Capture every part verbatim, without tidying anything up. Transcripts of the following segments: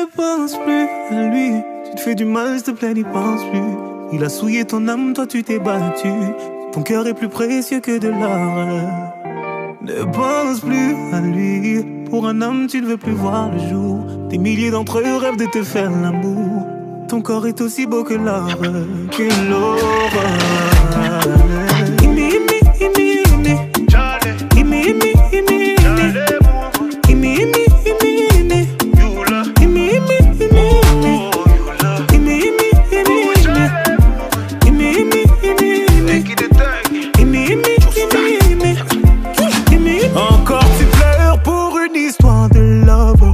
pense plus à lui. Tu te fais du mal, s'il te plaît, n'y pense plus. Il a souillé ton âme, toi tu t'es battu. Ton cœur est plus précieux que de l'or. Ne pense plus à lui. Pour un homme, tu ne veux plus voir le jour. Des milliers d'entre eux rêvent de te faire l'amour. Ton corps est aussi beau que l'or, que l'aurore. Encore tu pleures pour une histoire de love.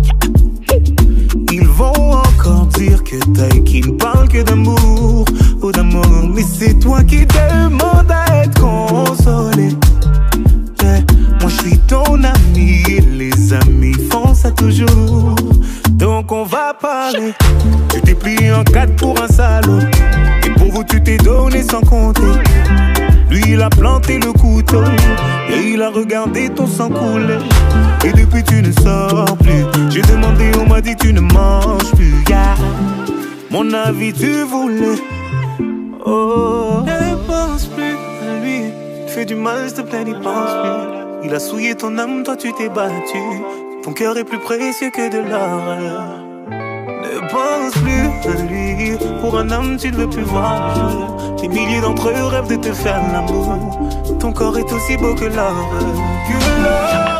Ils vont encore dire que t'as qui ne parle que d'amour ou d'amour. Mais c'est toi qui demandes à être consolé. Yeah. Moi je suis ton ami et les amis font ça toujours. Donc on va parler. Tu t'es plié en quatre pour un salaud. Et pour vous tu t'es donné sans compter. Lui il a planté le couteau et il a regardé ton sang couler. Et depuis tu ne sors plus. J'ai demandé, on m'a dit tu ne manges plus, yeah. Mon avis tu voulais. Oh, ne pense plus à lui. Tu te fais du mal, s'il te plaît, n'y pense plus. Il a souillé ton âme, toi tu t'es battu. Ton cœur est plus précieux que de l'or. Ne pense plus à lui. Pour un homme tu ne veux plus voir le jour. Des milliers d'entre eux rêvent de te faire l'amour. Ton corps est aussi beau que l'or. Que l'or.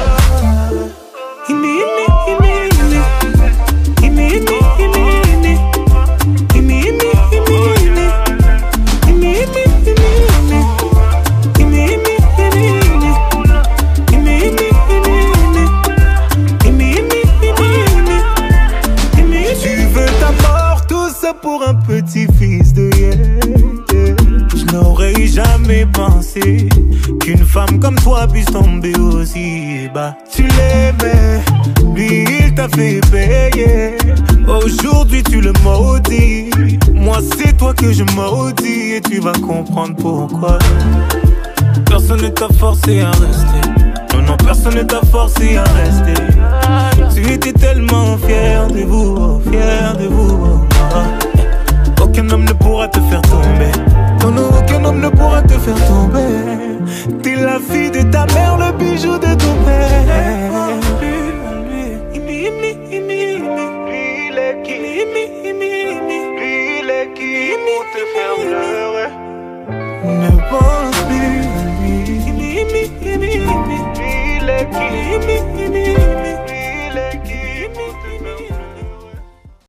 Pour un petit fils de yeah, yeah. Je n'aurais jamais pensé qu'une femme comme toi puisse tomber aussi bas. Tu l'aimais, lui il t'a fait payer. Aujourd'hui tu le maudis. Moi c'est toi que je maudis. Et tu vas comprendre pourquoi. Personne ne t'a forcé à rester. Non, non, personne ne t'a forcé à rester.